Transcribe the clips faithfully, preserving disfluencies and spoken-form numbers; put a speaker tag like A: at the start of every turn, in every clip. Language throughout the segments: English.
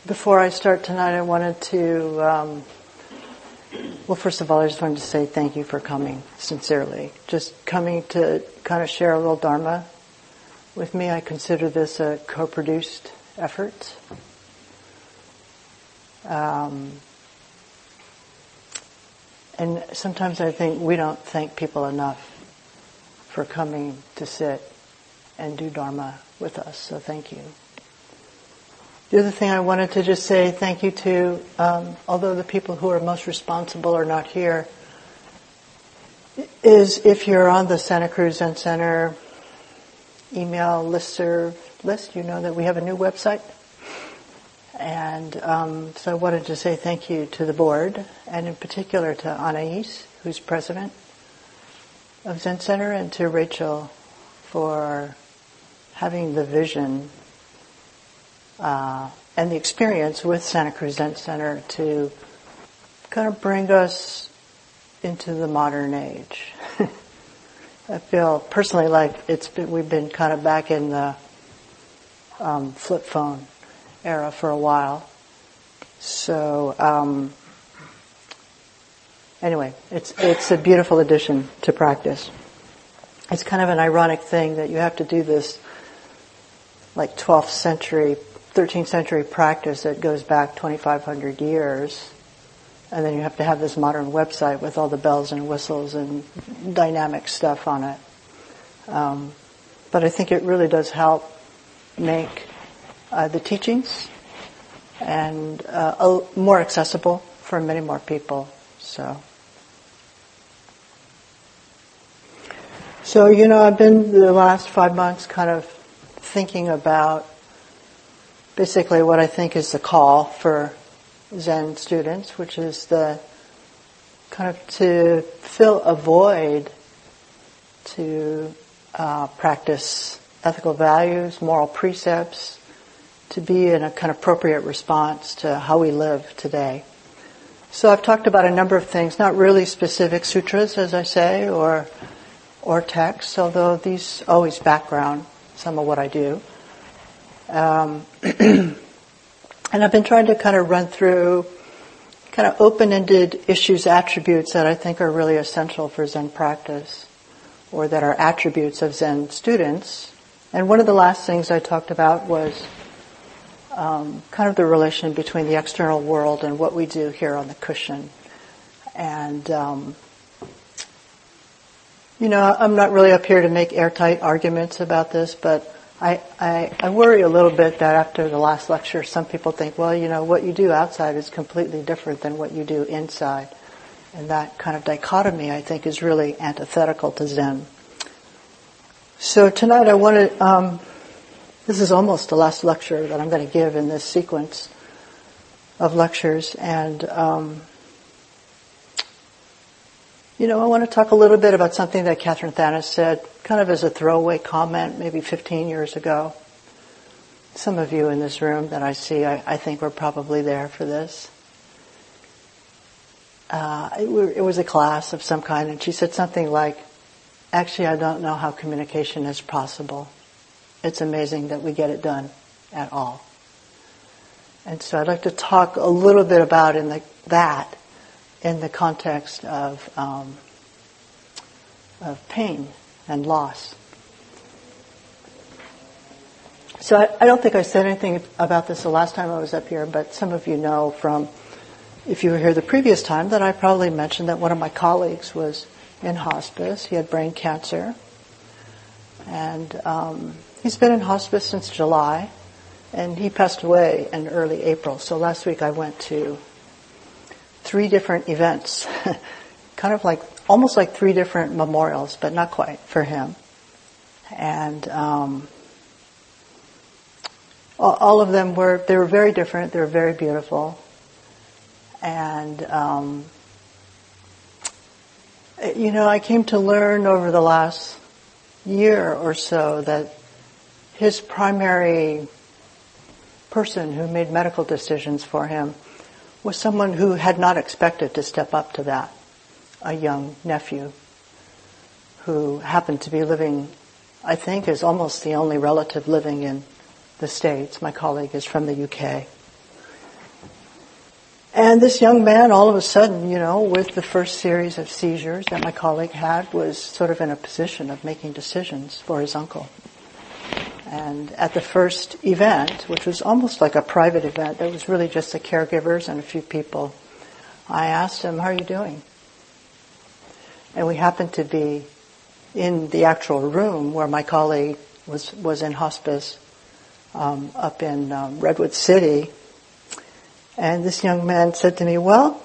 A: Before I start tonight, I wanted to, um, well, first of all, I just wanted to say thank you for coming, sincerely. Just coming to kind of share a little Dharma with me. I consider this a co-produced effort. Um, and sometimes I think we don't thank people enough for coming to sit and do Dharma with us, so thank you. The other thing I wanted to just say thank you to, um, although the people who are most responsible are not here, is if you're on the Santa Cruz Zen Center email listserv list, you know that we have a new website. And um, so I wanted to say thank you to the board, and in particular to Anais, who's president of Zen Center, and to Rachel for having the vision Uh, and the experience with Santa Cruz Zen Center to kind of bring us into the modern age. I feel personally like it's been, we've been kind of back in the um, flip phone era for a while. So um, anyway, it's it's a beautiful addition to practice. It's kind of an ironic thing that you have to do this like twelfth century thirteenth century practice that goes back twenty-five hundred years, and then you have to have this modern website with all the bells and whistles and dynamic stuff on it. Um, but I think it really does help make uh, the teachings and uh, more accessible for many more people. So, so you know, I've been the last five months kind of thinking about basically what I think is the call for Zen students, which is the kind of to fill a void to uh, practice ethical values, moral precepts, to be in a kind of appropriate response to how we live today. So I've talked about a number of things, not really specific sutras, as I say, or or texts, although these always background some of what I do. Um, and I've been trying to kind of run through kind of open-ended issues, attributes that I think are really essential for Zen practice, or that are attributes of Zen students. And one of the last things I talked about was um, kind of the relation between the external world and what we do here on the cushion. And um, you know, I'm not really up here to make airtight arguments about this, but I, I, I worry a little bit that after the last lecture, some people think, well, you know, what you do outside is completely different than what you do inside. And that kind of dichotomy, I think, is really antithetical to Zen. So tonight I want to, um, this is almost the last lecture that I'm going to give in this sequence of lectures. And, um, you know, I want to talk a little bit about something that Catherine Thanis said, kind of as a throwaway comment, maybe fifteen years ago. Some of you in this room that I see, I, I think were probably there for this. Uh, it, it was a class of some kind, and she said something like, actually, I don't know how communication is possible. It's amazing that we get it done at all. And so I'd like to talk a little bit about in the, that in the context of um, of pain and loss. So I, I don't think I said anything about this the last time I was up here, but some of you know from, if you were here the previous time, that I probably mentioned that one of my colleagues was in hospice. He had brain cancer. And um, he's been in hospice since July, and he passed away in early April. So last week I went to three different events, kind of like, almost like three different memorials, but not quite, for him. And um, all, all of them were, they were very different, they were very beautiful. And, um, you know, I came to learn over the last year or so that his primary person who made medical decisions for him was someone who had not expected to step up to that, a young nephew who happened to be living, I think, is almost the only relative living in the States. My colleague is from the U K. And this young man, all of a sudden, you know, with the first series of seizures that my colleague had, was sort of in a position of making decisions for his uncle. And at the first event, which was almost like a private event, there was really just the caregivers and a few people, I asked him, "How are you doing?" And we happened to be in the actual room where my colleague was, was in hospice um, up in um, Redwood City. And this young man said to me, "Well,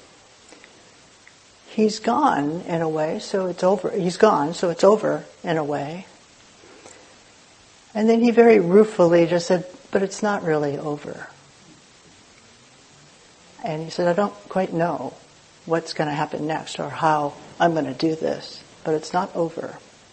A: he's gone in a way, so it's over. He's gone, so it's over in a way." And then he very ruefully just said, "But it's not really over." And he said, "I don't quite know what's going to happen next or how I'm going to do this, but it's not over."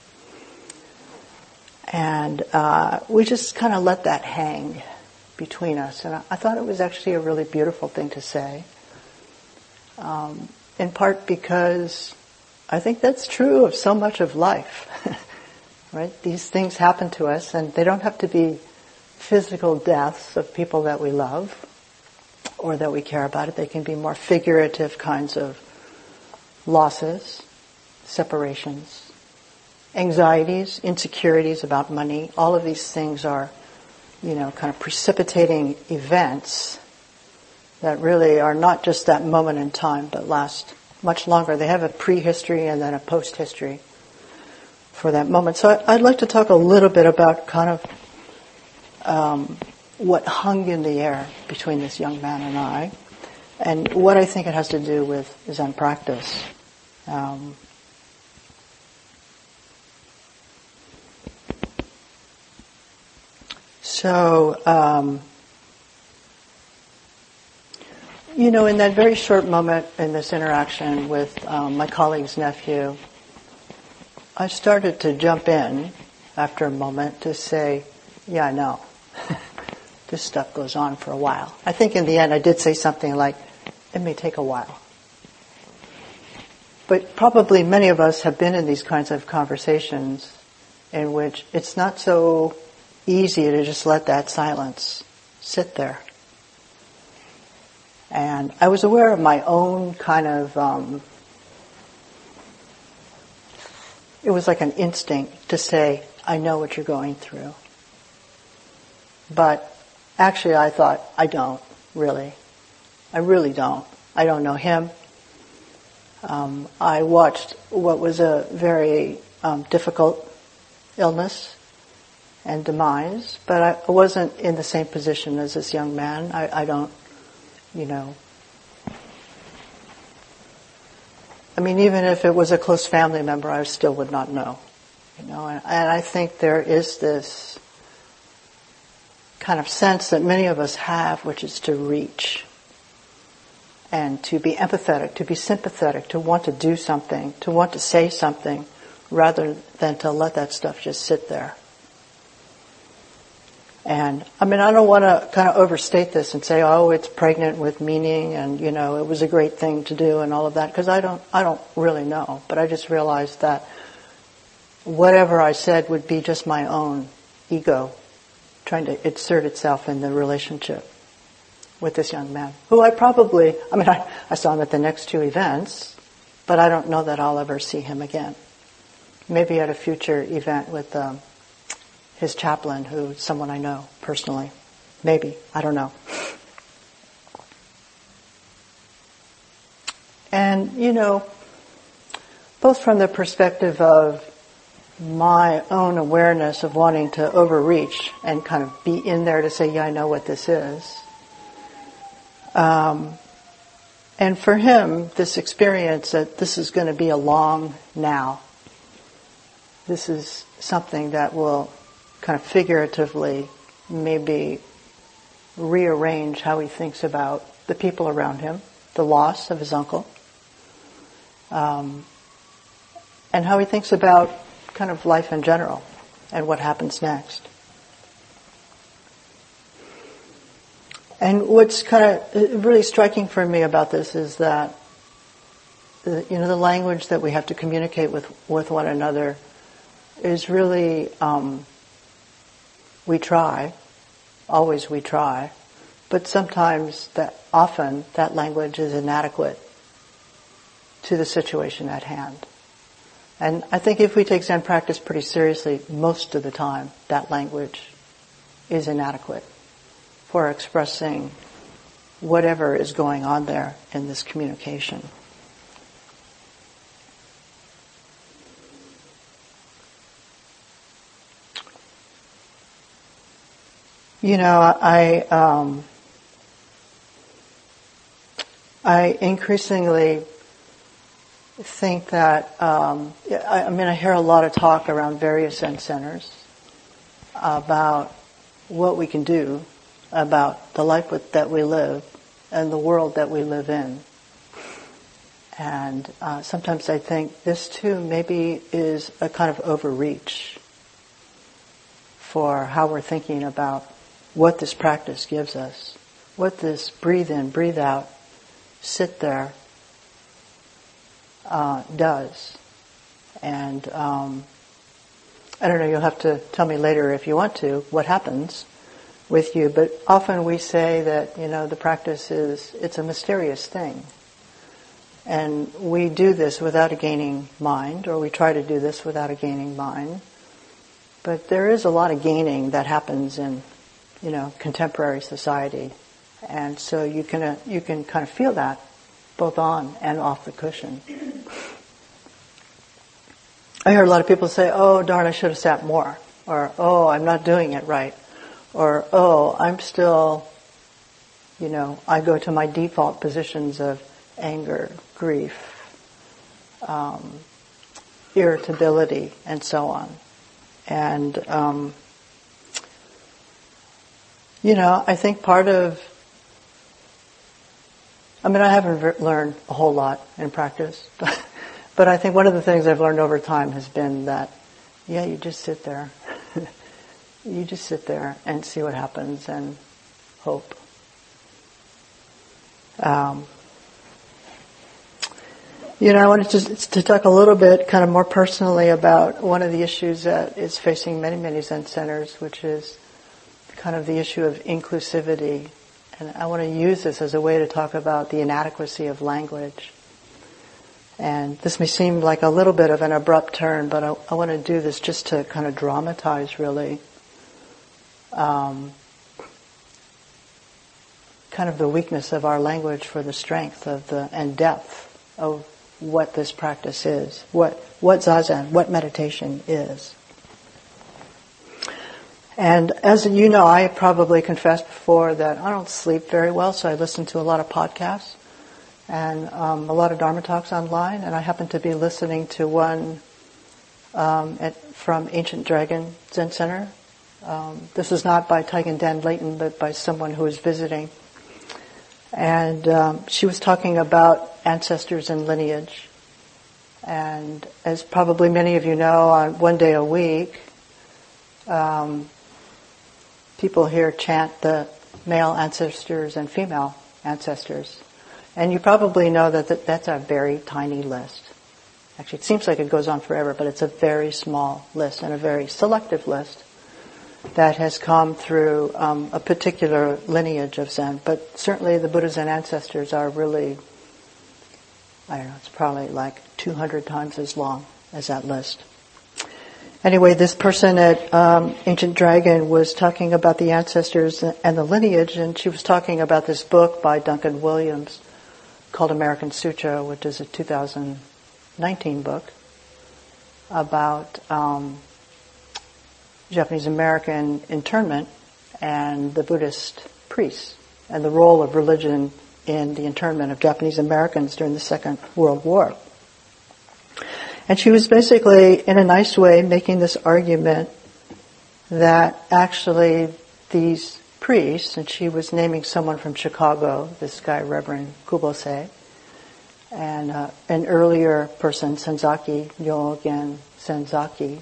A: And uh, we just kind of let that hang between us. And I, I thought it was actually a really beautiful thing to say. Um, in part because I think that's true of so much of life. Right? These things happen to us, and they don't have to be physical deaths of people that we love or that we care about. They can be more figurative kinds of losses, separations, anxieties, insecurities about money. All of these things are, you know, kind of precipitating events that really are not just that moment in time, but last much longer. They have a prehistory and then a post-history for that moment. So I'd like to talk a little bit about kind of um, what hung in the air between this young man and I, and what I think it has to do with Zen practice. Um, So, um, you know, in that very short moment in this interaction with um, my colleague's nephew, I started to jump in after a moment to say, "Yeah, I know. This stuff goes on for a while." I think in the end I did say something like, "It may take a while." But probably many of us have been in these kinds of conversations in which it's not so easy to just let that silence sit there. And I was aware of my own kind of, um, it was like an instinct to say, "I know what you're going through." But actually I thought, I don't, really. I really don't. I don't know him. Um, I watched what was a very um, difficult illness and demise, but I wasn't in the same position as this young man. I, I don't, you know. I mean, even if it was a close family member, I still would not know, you know. And, and I think there is this kind of sense that many of us have, which is to reach and to be empathetic, to be sympathetic, to want to do something, to want to say something, rather than to let that stuff just sit there. And, I mean, I don't want to kind of overstate this and say, "Oh, it's pregnant with meaning and, you know, it was a great thing to do," and all of that, because I don't, I don't really know. But I just realized that whatever I said would be just my own ego trying to insert itself in the relationship with this young man, who I probably, I mean, I, I saw him at the next two events, but I don't know that I'll ever see him again. Maybe at a future event with um, his chaplain, who's someone I know personally. Maybe. I don't know. And, you know, both from the perspective of my own awareness of wanting to overreach and kind of be in there to say, "Yeah, I know what this is." Um, and for him, this experience that this is going to be a long now. This is something that will kind of figuratively maybe rearrange how he thinks about the people around him, the loss of his uncle, um, and how he thinks about kind of life in general and what happens next. And what's kind of really striking for me about this is that, you know, the language that we have to communicate with, with one another is really, um, we try, always we try, but sometimes, that often, that language is inadequate to the situation at hand. And I think if we take Zen practice pretty seriously, most of the time, that language is inadequate for expressing whatever is going on there in this communication. You know, I um, I increasingly think that um, I, I mean I hear a lot of talk around various Zen centers about what we can do about the life with, that we live and the world that we live in. And uh, sometimes I think this too maybe is a kind of overreach for how we're thinking about what this practice gives us, what this breathe in, breathe out, sit there uh, does. And um, I don't know, you'll have to tell me later if you want to, what happens with you, but often we say that, you know, the practice is, it's a mysterious thing. And we do this without a gaining mind, or we try to do this without a gaining mind. But there is a lot of gaining that happens in, you know, contemporary society. And so you can, uh, you can kind of feel that both on and off the cushion. I hear a lot of people say, oh, darn, I should have sat more. Or, oh, I'm not doing it right. Or, oh, I'm still, you know, I go to my default positions of anger, grief, um, irritability, and so on. And, um, you know, I think part of, I mean, I haven't ver- learned a whole lot in practice, but, but I think one of the things I've learned over time has been that, yeah, you just sit there. You just sit there and see what happens and hope. Um, you know, I wanted to, to talk a little bit, kind of more personally, about one of the issues that is facing many, many Zen centers, which is kind of the issue of inclusivity. And I want to use this as a way to talk about the inadequacy of language. And this may seem like a little bit of an abrupt turn, but I, I want to do this just to kind of dramatize, really, um, kind of the weakness of our language for the strength of the and depth of what this practice is, what what zazen, what meditation is. And as you know, I probably confessed before that I don't sleep very well, so I listen to a lot of podcasts and um, a lot of Dharma talks online, and I happen to be listening to one um, at, from Ancient Dragon Zen Center. Um, this is not by Taigen Dan Leighton, but by someone who was visiting. And um, she was talking about ancestors and lineage. And as probably many of you know, on one day a week, um, people here chant the male ancestors and female ancestors. And you probably know that, that that's a very tiny list. Actually, it seems like it goes on forever, but it's a very small list and a very selective list that has come through um, a particular lineage of Zen. But certainly the Buddha Zen ancestors are really, I don't know, it's probably like two hundred times as long as that list. Anyway, this person at um, Ancient Dragon was talking about the ancestors and the lineage, and she was talking about this book by Duncan Williams called American Sutra, which is a two thousand nineteen book about um, Japanese American internment and the Buddhist priests and the role of religion in the internment of Japanese Americans during the Second World War. And she was basically, in a nice way, making this argument that actually these priests, and she was naming someone from Chicago, this guy Reverend Kubose, and uh, an earlier person, Senzaki, Nyogen Senzaki.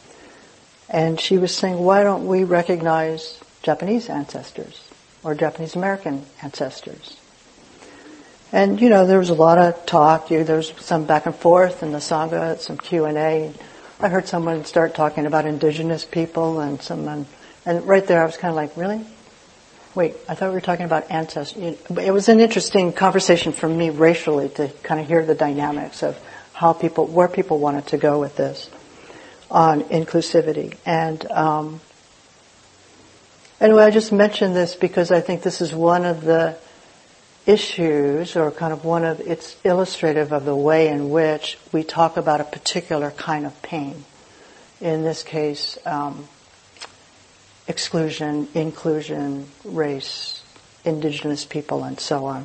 A: And she was saying, why don't we recognize Japanese ancestors or Japanese American ancestors? And, you know, there was a lot of talk. There was some back and forth in the Sangha, some Q and A. I heard someone start talking about indigenous people and someone, and right there I was kind of like, really? wait, I thought we were talking about ancestors. It was an interesting conversation for me racially to kind of hear the dynamics of how people, where people wanted to go with this on inclusivity. And um, anyway, I just mentioned this because I think this is one of the issues, or kind of one of, it's illustrative of the way in which we talk about a particular kind of pain. In this case, um, exclusion, inclusion, race, indigenous people, and so on.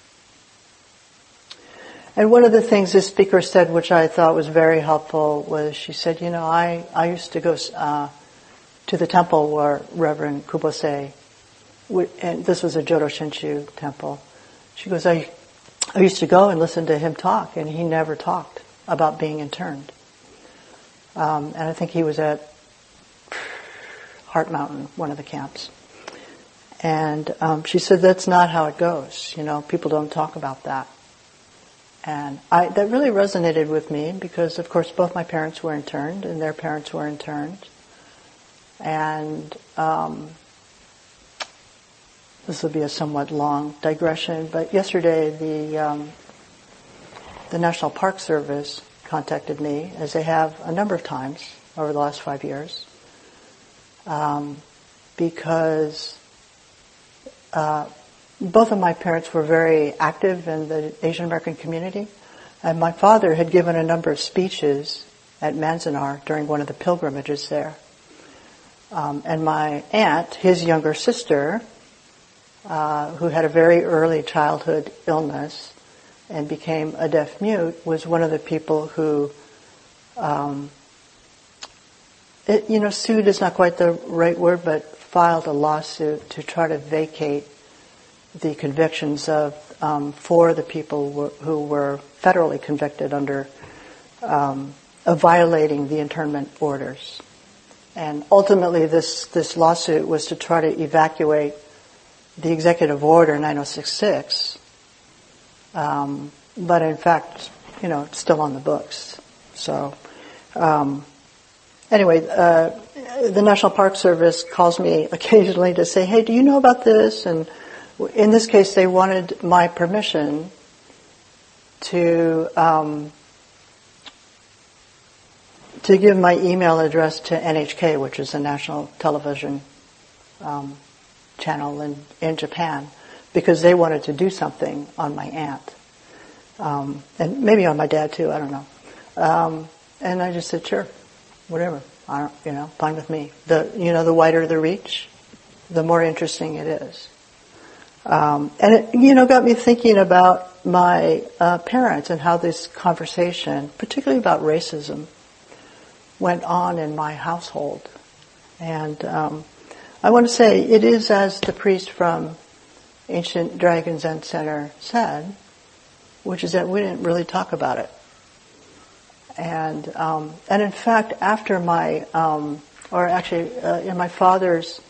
A: And one of the things this speaker said, which I thought was very helpful, was she said, you know, I, I used to go uh, to the temple where Reverend Kubose, and this was a Jodo Shinshu temple. She goes, I, I used to go and listen to him talk, and he never talked about being interned. Um, and I think he was at Heart Mountain, one of the camps. And um, she said, that's not how it goes. You know, people don't talk about that. And I, that really resonated with me because, of course, both my parents were interned and their parents were interned. And um, this will be a somewhat long digression, but yesterday the um, the National Park Service contacted me, as they have a number of times over the last five years, um, because uh, both of my parents were very active in the Asian American community, and my father had given a number of speeches at Manzanar during one of the pilgrimages there. Um, and my aunt, his younger sister, uh, who had a very early childhood illness and became a deaf mute, was one of the people who, um, it, you know, sued is not quite the right word, but filed a lawsuit to try to vacate the convictions of um, four of the people who were, who were federally convicted under um, of violating the internment orders. And ultimately, this this lawsuit was to try to evacuate the executive order nine oh six six, um, but in fact, you know, it's still on the books. So, um, anyway, uh, the National Park Service calls me occasionally to say, "Hey, do you know about this?" And in this case, they wanted my permission to um, to give my email address to N H K, which is a national television um, channel in, in Japan, because they wanted to do something on my aunt. Um, and maybe on my dad too, I don't know. Um, and I just said, sure, whatever, I don't, you know, fine with me. The, you know, the wider the reach, the more interesting it is. Um, and it, you know, got me thinking about my uh, parents and how this conversation, particularly about racism, went on in my household. And um, I want to say it is, as the priest from Ancient Dragon Zen Center said, which is that we didn't really talk about it. And um, and in fact, after my, um, or actually uh, in my father's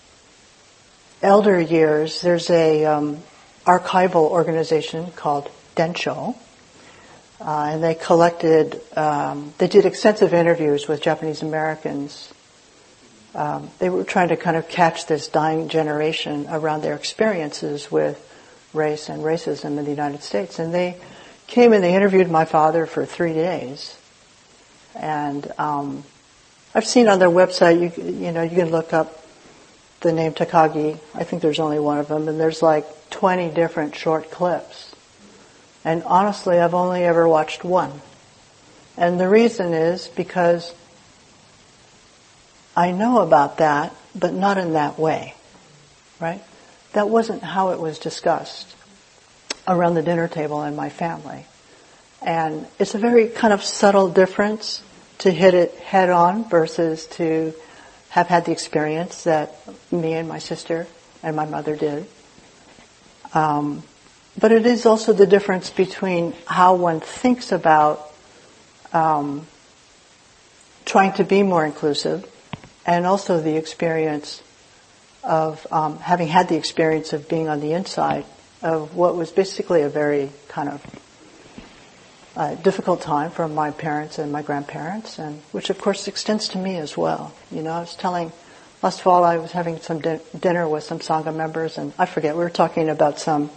A: elder years, there's a um, archival organization called Densho. Uh, and they collected, um, they did extensive interviews with Japanese Americans. Um, they were trying to kind of catch this dying generation around their experiences with race and racism in the United States. And they came and they interviewed my father for three days. And um, I've seen on their website, you, you know, you can look up the name Takagi. I think there's only one of them, and there's like twenty different short clips. And honestly, I've only ever watched one. And the reason is because I know about that, but not in that way, right? That wasn't how it was discussed around the dinner table in my family. And it's a very kind of subtle difference to hit it head on versus to have had the experience that me and my sister and my mother did. Um, But it is also the difference between how one thinks about um, trying to be more inclusive, and also the experience of um, having had the experience of being on the inside of what was basically a very kind of uh, difficult time for my parents and my grandparents, and which of course extends to me as well. You know, I was telling last fall I was having some din- dinner with some Sangha members, and I forget, we were talking about some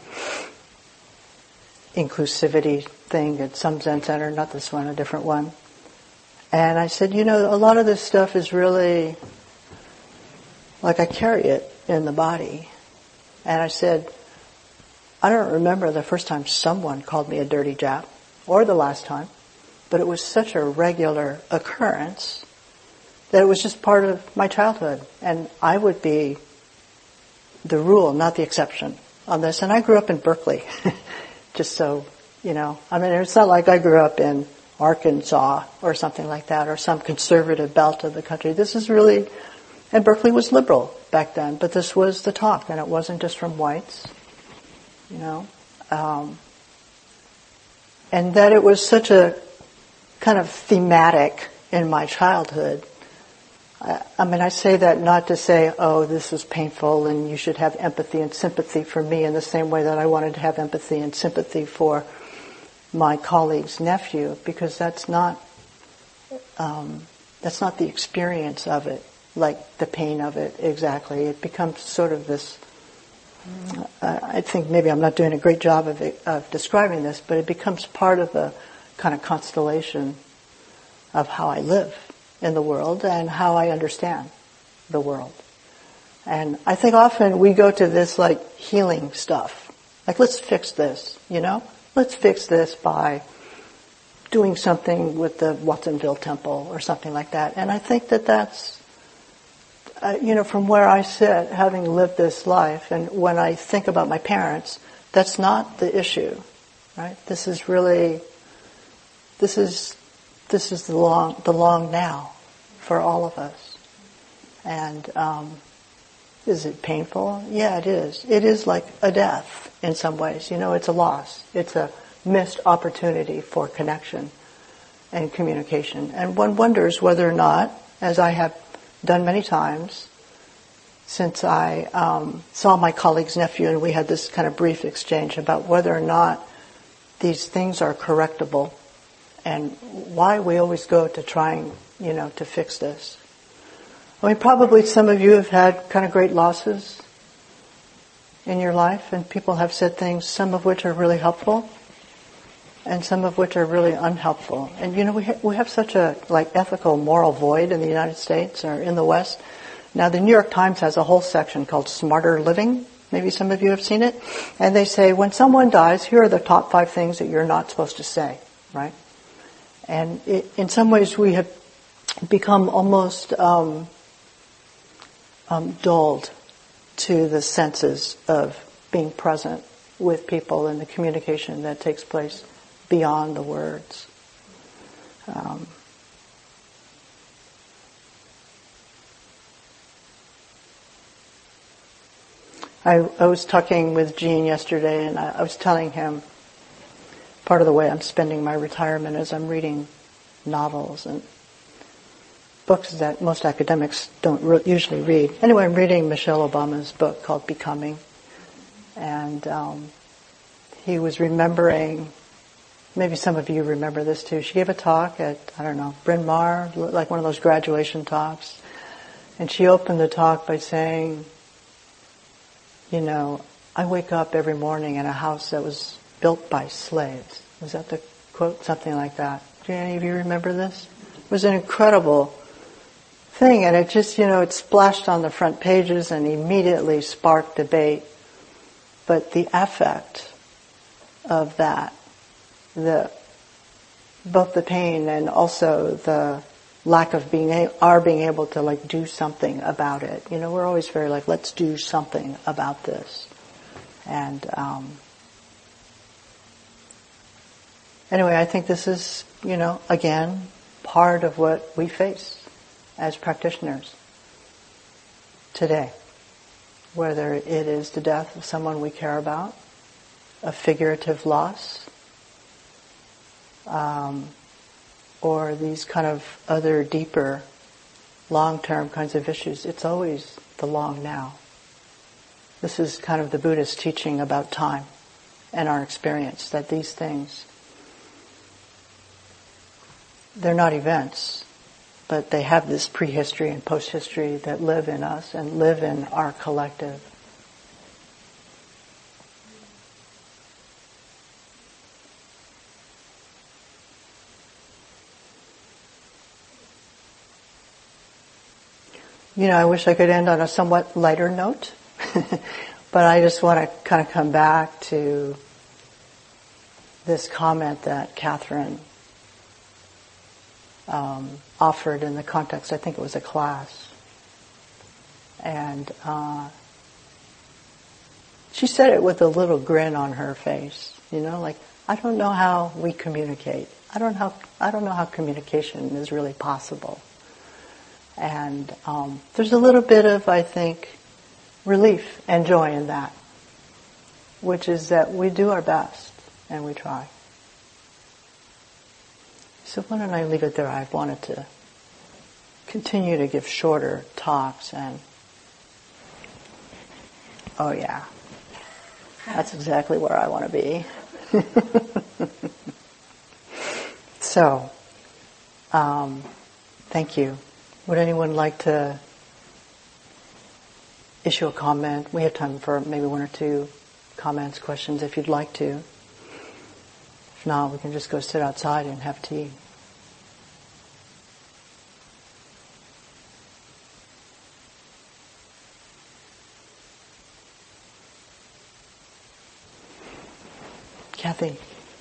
A: inclusivity thing at some Zen center, not this one, a different one. And I said, you know, a lot of this stuff is really like I carry it in the body. And I said, I don't remember the first time someone called me a dirty Jap, or the last time, but it was such a regular occurrence that it was just part of my childhood. And I would be the rule, not the exception on this. And I grew up in Berkeley, just so, you know. I mean, it's not like I grew up in Arkansas or something like that, or some conservative belt of the country. This is really, and Berkeley was liberal back then, but this was the talk, and it wasn't just from whites, you know. Um, and that it was such a kind of thematic in my childhood. I, I mean, I say that not to say, oh, this is painful and you should have empathy and sympathy for me in the same way that I wanted to have empathy and sympathy for my colleague's nephew, because that's not, um, that's not the experience of it, like the pain of it exactly. It becomes sort of this, uh, I think maybe I'm not doing a great job of, it, of describing this, but it becomes part of a kind of constellation of how I live in the world and how I understand the world. And I think often we go to this like healing stuff. Like, let's fix this, you know? Let's fix this by doing something with the Watsonville Temple or something like that. And I think that that's, uh, you know, from where I sit, having lived this life, and when I think about my parents, that's not the issue, right? This is really, this is, this is the long, the long now for all of us. And, um, is it painful? Yeah, it is. It is like a death in some ways. You know, it's a loss. It's a missed opportunity for connection and communication. And one wonders whether or not, as I have done many times, since I um, saw my colleague's nephew and we had this kind of brief exchange about whether or not these things are correctable and why we always go to trying, you know, to fix this. I mean, probably some of you have had kind of great losses in your life, and people have said things, some of which are really helpful, and some of which are really unhelpful. And you know, we ha- we have such a like ethical, moral void in the United States or in the West. Now, the New York Times has a whole section called Smarter Living. Maybe some of you have seen it. And they say, when someone dies, here are the top five things that you're not supposed to say, right? And it, in some ways, we have become almost um, um, dulled to the senses of being present with people and the communication that takes place beyond the words. Um, I, I was talking with Gene yesterday, and I, I was telling him part of the way I'm spending my retirement is I'm reading novels and books that most academics don't re- usually read. Anyway, I'm reading Michelle Obama's book called Becoming, and um, he was remembering, maybe some of you remember this too, she gave a talk at, I don't know, Bryn Mawr, like one of those graduation talks, and she opened the talk by saying, you know, I wake up every morning in a house that was built by slaves. Was that the quote? Something like that. Do any of you remember this? It was an incredible thing, and it just, you know, it splashed on the front pages and immediately sparked debate. But the affect of that, the both the pain and also the lack of being a, our being able to like do something about it. You know, we're always very like, let's do something about this. And um, anyway, I think this is, you know, again, part of what we face as practitioners today. Whether it is the death of someone we care about, a figurative loss, um, or these kind of other deeper, long-term kinds of issues, it's always the long now. This is kind of the Buddhist teaching about time and our experience, that these things, they're not events. but they have this prehistory and post-history that live in us and live in our collective. You know, I wish I could end on a somewhat lighter note, but I just want to kind of come back to this comment that Catherine um, offered in the context, I think it was a class. And uh, she said it with a little grin on her face, you know, like, I don't know how we communicate. I don't how I don't know how communication is really possible. And um, there's a little bit of, I think, relief and joy in that, which is that we do our best and we try. So why don't I leave it there? I've wanted to continue to give shorter talks and, oh yeah, that's exactly where I want to be. So, um, thank you. Would anyone like to issue a comment? We have time for maybe one or two comments, questions if you'd like to. If not, we can just go sit outside and have tea. Kathy.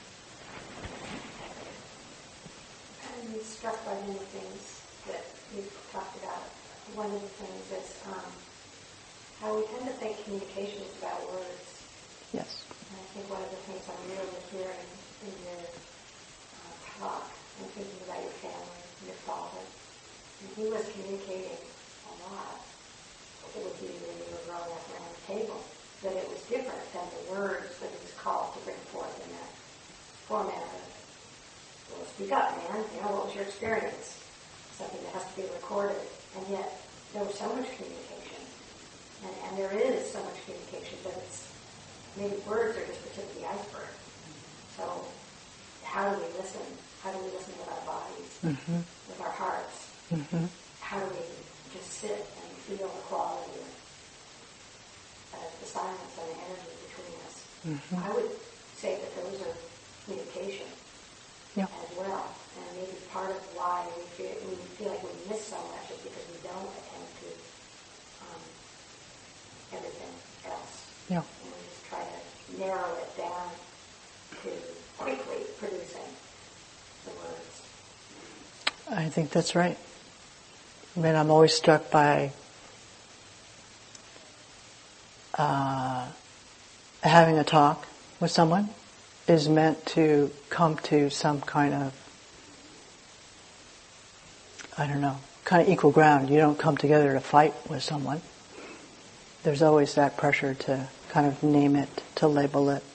B: I'm struck by many things that we've talked about. One of the things is um, how we tend to think communication is about words.
A: Yes.
B: And I think one of the things I'm really hearing in your uh, talk and thinking about your family, your father, and he was communicating a lot. It would be when you were growing up around the table, that it was different than the words that he was called to bring forth in that format of, well, speak up, man. You know, what was your experience? Something that has to be recorded. And yet, there was so much communication. And, and there is so much communication, but it's, maybe words are just the tip of the iceberg. So, how do we listen? How do we listen with our bodies, mm-hmm. with our hearts? Mm-hmm. How do we just sit and feel the quality of uh, the silence and the energy between us? Mm-hmm. I would say that those are communication. Yeah. As well, and maybe part of why we feel, we feel like we miss so much is because we don't attend to um, everything else. Yeah. And we just try to narrow it down to quickly producing the words.
A: I think that's right. I mean, I'm always struck by uh, having a talk with someone is meant to come to some kind of, I don't know, kind of equal ground. You don't come together to fight with someone. There's always that pressure to kind of name it, to label it,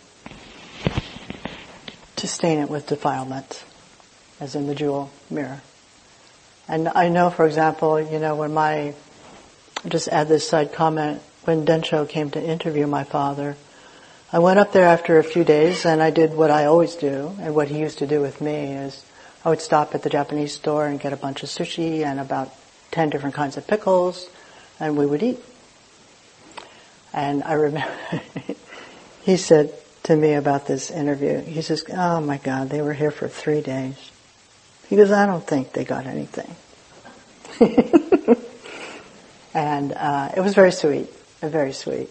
A: to stain it with defilement, as in the jewel mirror. And I know, for example, you know, when my, I'll just add this side comment, when Densho came to interview my father, I went up there after a few days and I did what I always do, and what he used to do with me is I would stop at the Japanese store and get a bunch of sushi and about ten different kinds of pickles, and we would eat. And I remember he said to me about this interview, he says, oh my God, they were here for three days. He goes, I don't think they got anything. And uh, it was very sweet, very sweet.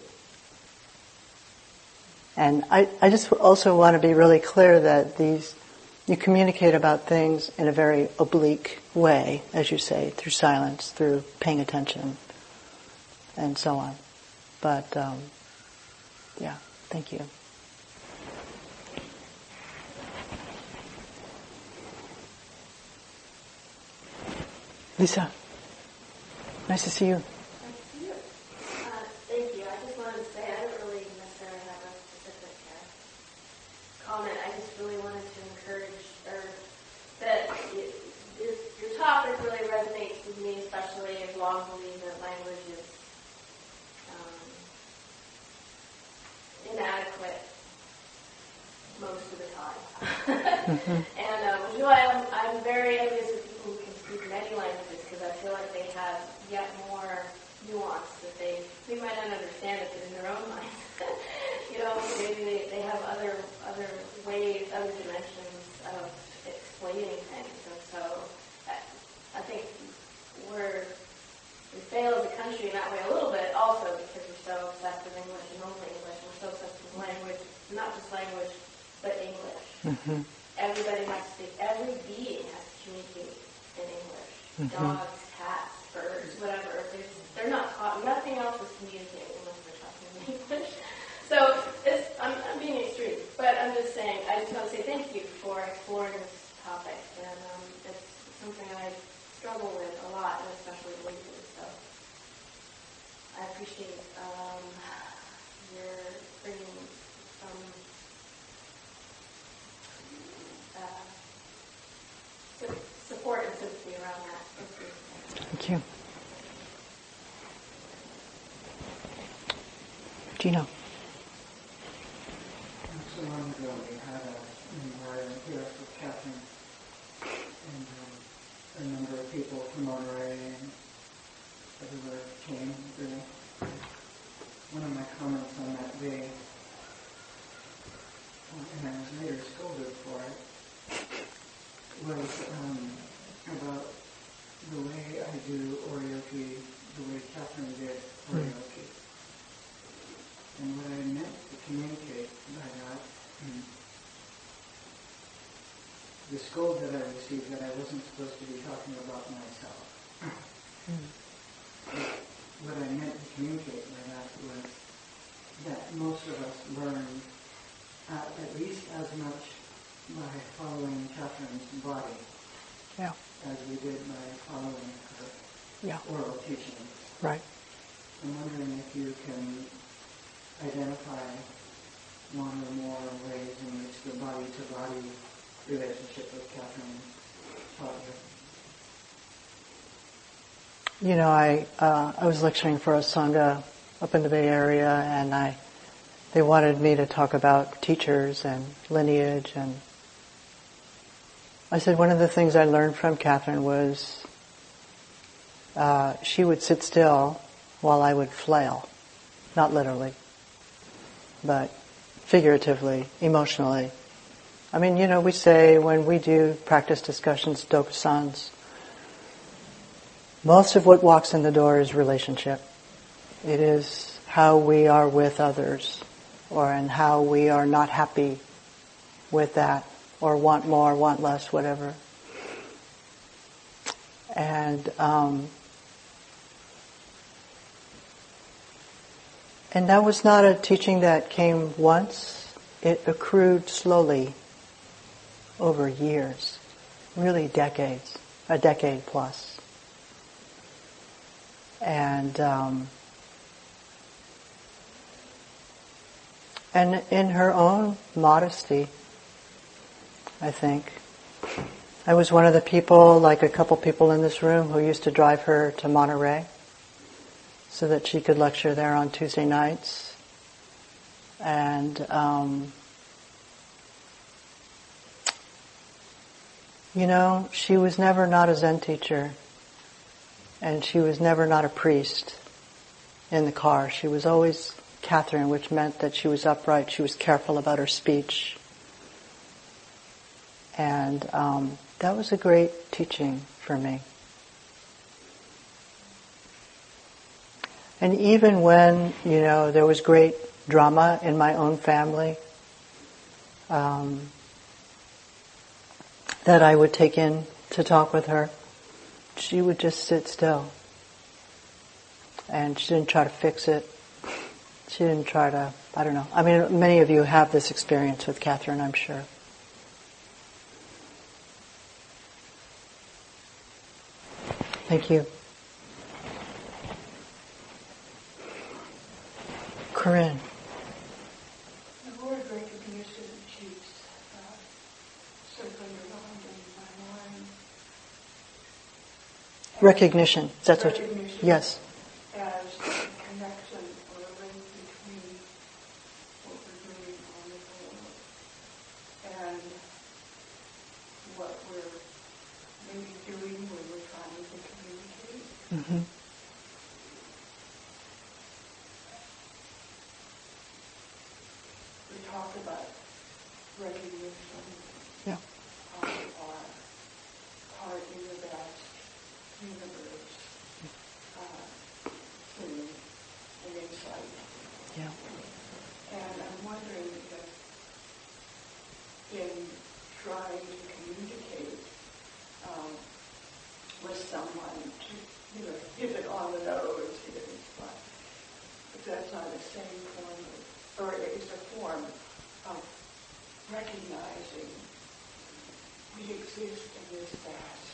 A: And I, I just also want to be really clear that these, you communicate about things in a very oblique way, as you say, through silence, through paying attention, and so on. But, um, yeah, thank you. Lisa, nice to see you.
C: Comment. I just really wanted to encourage, or that it, it, your topic really resonates with me, especially as long believe that language is um, inadequate most of the time. Mm-hmm. And um, you know, I'm, I'm very envious of people who can speak many languages I feel like they have yet more nuance that they, they might not understand it in their own mind. You know, maybe they, they have other other ways, other dimensions of explaining things. And so I, I think we're, we fail as a country in that way a little bit also because we're so obsessed with English and only English. We're so obsessed with language, not just language, but English.
A: Mm-hmm.
C: Everybody has to speak, every being has to communicate in English.
A: Mm-hmm.
C: Dogs, cats, birds, whatever. They're, they're not taught, nothing else is communicating unless they're talking in English. So it's, I'm, I'm being extreme, but I'm just saying, I just want to say thank you for exploring this topic, and um, it's something I struggle with a lot, and especially lately. So I appreciate um, your bringing some uh, su- support and sympathy around that. Thank you.
A: Thank you. Gino.
D: Not so long ago, we had a memorial here for Catherine, and um, a number of people from Monterey and everywhere came. Really, one of my comments on that day, uh, and I was later scolded for it, was um, about the way I do Oryoki, the way Catherine did Oryoki. And what I meant to communicate by that, mm, the scold that I received that I wasn't supposed to be talking about myself.
A: Mm.
D: What I meant to communicate by that was that most of us learn uh, at least as much by following Catherine's body
A: Yeah.
D: as we did by following her
A: Yeah.
D: oral teaching.
A: Right.
D: I'm wondering if you can identify one or more ways in which the body-to-body relationship with Catherine taught you.
A: You know, I uh, I was lecturing for a Sangha up in the Bay Area, and I they wanted me to talk about teachers and lineage, and I said one of the things I learned from Catherine was uh, she would sit still while I would flail, not literally, but figuratively, emotionally. I mean, you know, we say when we do practice discussions, Dokusans, most of what walks in the door is relationship. It is how we are with others, or and how we are not happy with that, or want more, want less, whatever. And um, and that was not a teaching that came once. It accrued slowly over years, really decades, a decade plus. And um, and in her own modesty, I think. I was one of the people, like a couple people in this room, who used to drive her to Monterey so that she could lecture there on Tuesday nights. And um, you know, she was never not a Zen teacher. And she was never not a priest in the car. She was always Catherine, which meant that she was upright, she was careful about her speech. And um, that was a great teaching for me. And even when, you know, there was great drama in my own family, um, that I would take in to talk with her, she would just sit still. And she didn't try to fix it. She didn't try to, I don't know. I mean, many of you have this experience with Catherine, I'm sure. Thank you. Corinne.
E: The word recognition keeps uh, circling around in my mind.
A: Recognition. That's what you,
E: Recognition
A: yes.
E: as a connection or a link between what we're doing on the board and what we're maybe doing when we're trying to communicate.
A: Mm-hmm.
E: We talk about recognition
A: Yeah.
E: of our part in the vast universe, uh, in, in insight.
A: Yeah.
E: And I'm wondering if in trying to communicate um, with someone, to, you know, hit it on the nose, hit it in the spot, if that's not the same form of, or it's a form of recognizing we exist in this vast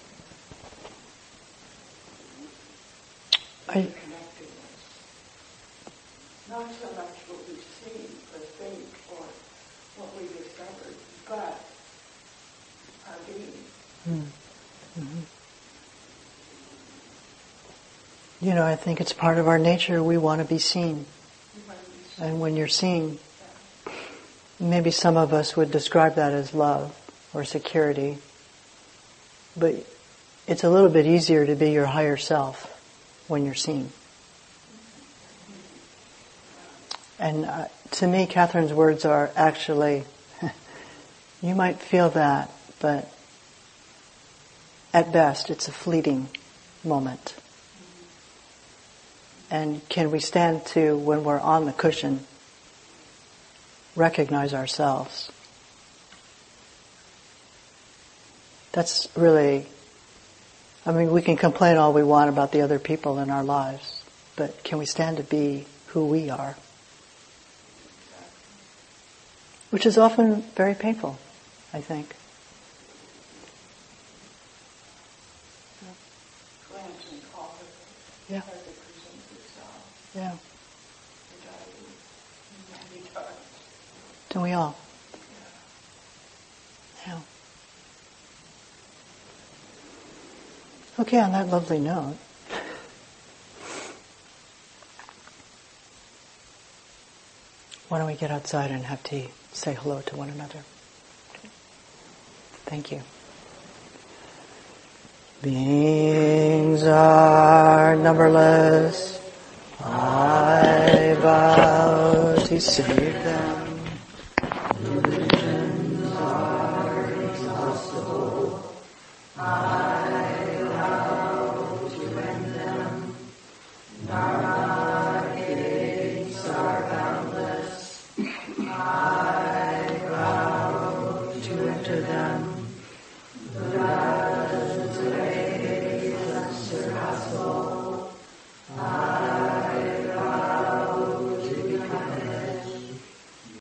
A: I,
E: connectedness. Not so much what we see or think or what we discovered, but our being.
A: mm, mm-hmm. You know, I think it's part of our nature. We want to be seen. And when you're seen, maybe some of us would describe that as love or security. But it's a little bit easier to be your higher self when you're seen. And uh, to me, Catherine's words are actually, you might feel that, but at best, it's a fleeting moment. And can we stand to, when we're on the cushion, recognize ourselves? That's really, I mean, we can complain all we want about the other people in our lives, but can we stand to be who we are? Which is often very painful, I think.
E: Glancing off of it
A: Yeah.
E: as it presents itself.
A: Yeah.
E: Which I do many times.
A: Don't we all? Yeah. Okay, on that lovely note, why don't we get outside and have tea, say hello to one another. Thank you. Beings are numberless. I bow to save them.